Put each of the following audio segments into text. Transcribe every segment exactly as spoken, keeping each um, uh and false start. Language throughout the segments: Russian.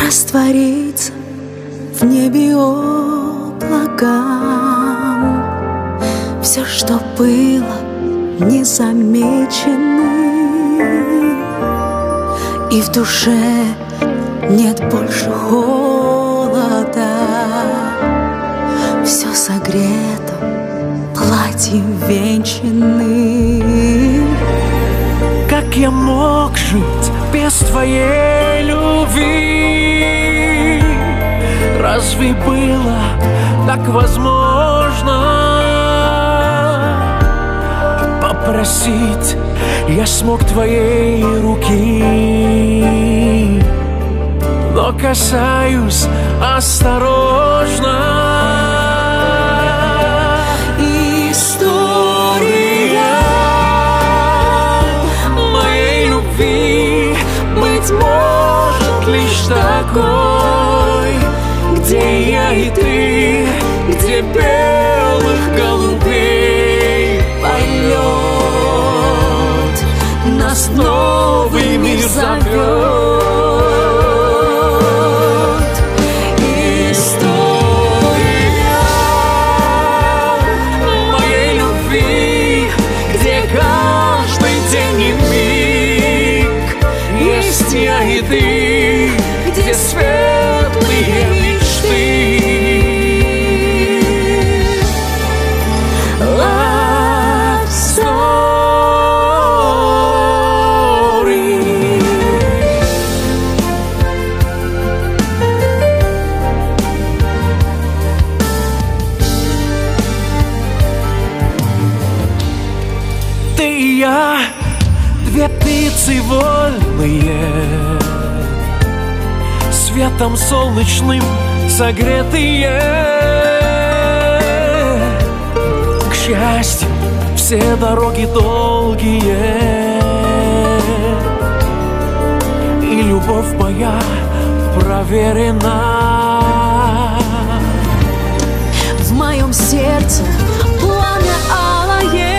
раствориться в небе облакам. Все, что было незамеченным, и в душе нет больше холода. Все согрето платьем венчанным. Как я мог жить без твоей любви? Разве было так возможно попросить я смог твоей руки? Но касаюсь осторожно. История моей любви, быть может, лишь такой, где я и ты, где белых голубей полет нас новый мир зовет. Я и ты, где светлые мечты. Love story. Ты и я, две птицы вольные, светом солнечным согретые. К счастью, все дороги долгие, и любовь моя проверена. В моем сердце пламя алое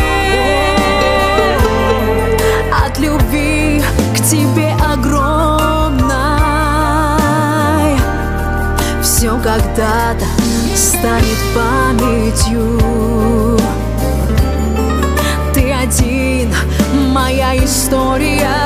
от любви к тебе огромной. Все когда-то станет памятью. Ты один, моя история.